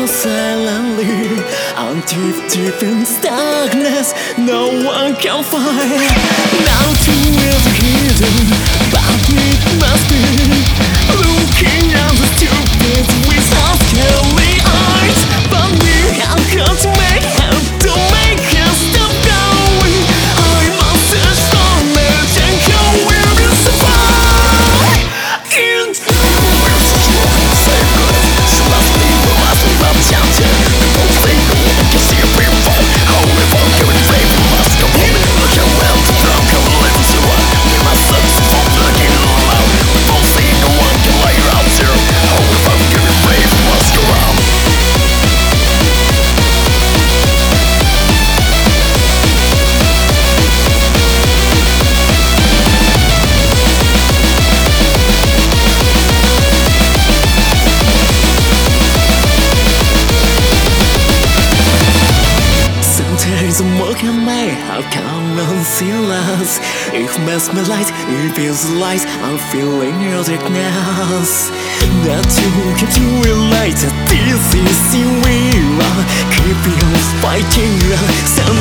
silently. I'm deep, deep in darkness. No one can find. Nothing is hidden, but it must be. Looking at the stupid with our scary eyes, but we have got to make help to make us stop going. I must search for knowledge and how we will survive. Look at me, how come and see us? It mesmerizes, it feels light, I'm feeling your darkness. That you keep to realize that this is who we are. Keep on fighting,